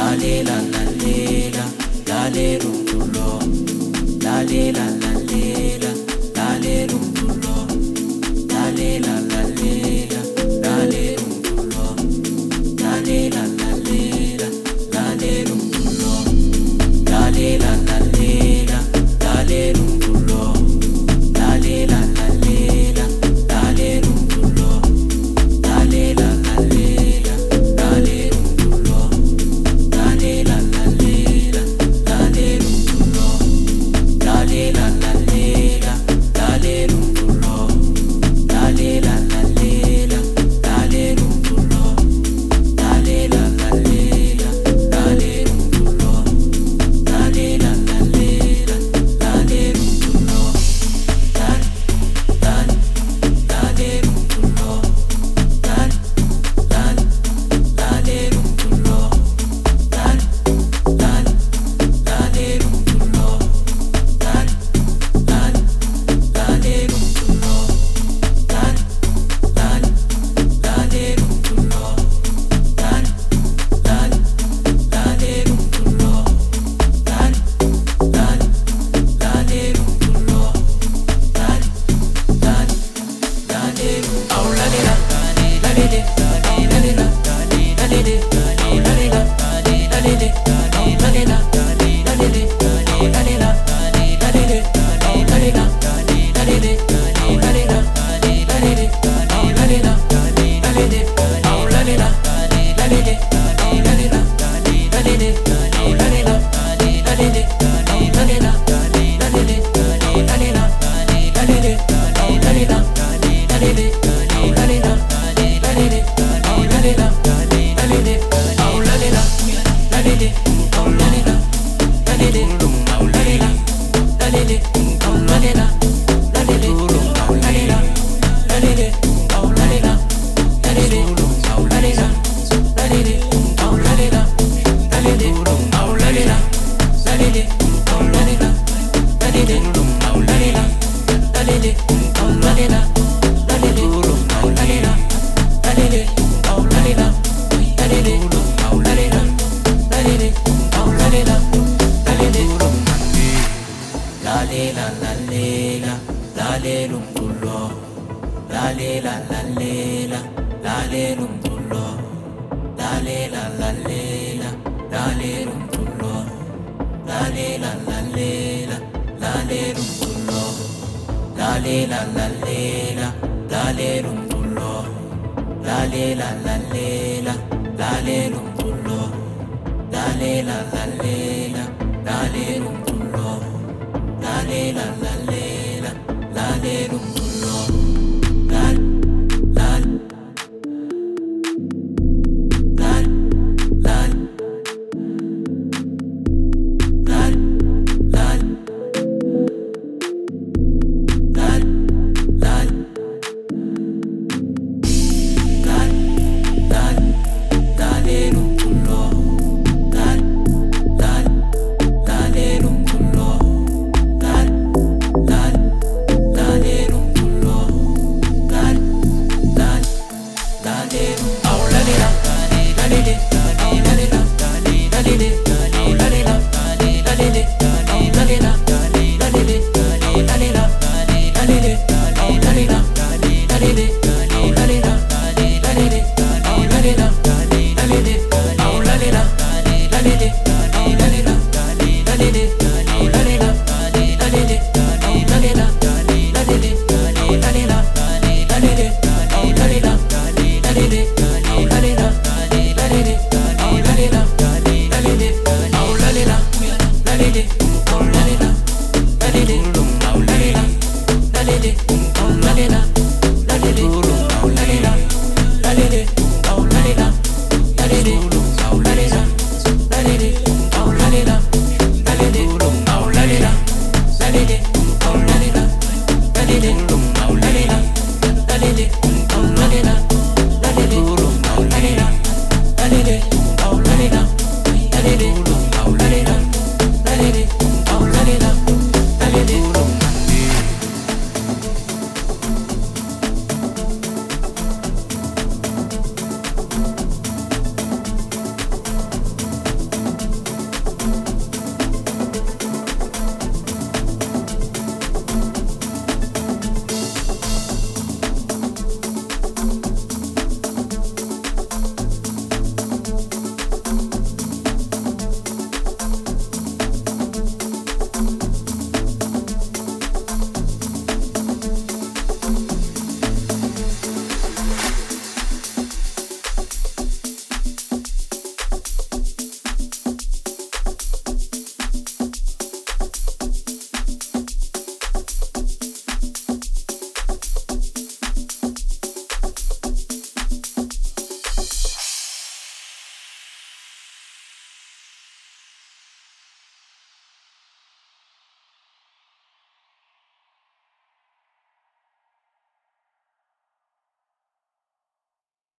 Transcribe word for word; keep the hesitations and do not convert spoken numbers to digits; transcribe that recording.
lalela lalela lalela umculo lalela lalela lalela umculo lalela lalela lalela umculo lalela lalela lalela umculo lalela lalela lalela umculo lalela lalela lalela umculo lalela lalela lalela umculo lalela lalela lalela umculo lalela lalela lalela umculo lalela lalela lalela umculo lalela lalela lalela umculo lalela lalela lalela umculo lal lal lalela umculo lal lal lalela umculo lal lal lalela umculo lal lal lalela umculo lal lal lalela umculo lal lal lalela umculo lal lal lalela umculo lal lal lalela au lalela lalele lalela lalele lalela lalele au lalela lalele lalela lalele au lalela lalele au lalela lalele au lalela lalele au lalela lalele lalela lalele au lalela lalele au lalela lalele lalela lalele au lalela lalele au lalela lalele au lalela lalele au lalela lalele au lalela lalele au lalela lalele au lalela lalele au lalela lalele au lalela lalele au lalela lalele au lalela lalele au lalela lalele au lalela lalele au lalela lalele au lalela lalele au lalela lalele au lalela lalele au lalela lalele au lalela lalele lalela lalela lalela umculo lalela lalela lalela umculo lalela lalela lalela umculo lalela lalela lalela umculo lalela lalela lalela umculo lalela lalela lalela umculo lalela lalela lalela umculo lalela lalela lalela umculo